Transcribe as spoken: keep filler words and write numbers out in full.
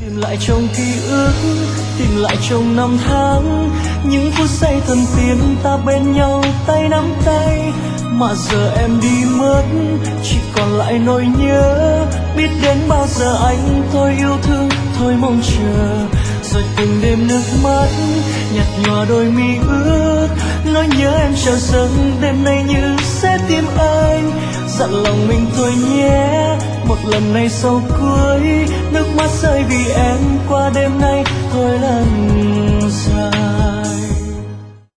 Tìm lại trong ký ức, tìm lại trong năm tháng, những phút giây thân tiên ta bên nhau tay nắm tay. Mà giờ em đi mất, chỉ còn lại nỗi nhớ. Biết đến bao giờ anh thôi yêu thương, thôi mong chờ. Rồi từng đêm nước mắt nhạt nhòa đôi mi ướt, nỗi nhớ em chờ dâng đêm nay như sẽ tìm anh. Dặn lòng mình thôi nhé, một lần này sau cuối, nước mắt rơi vì em qua đêm nay thôi lần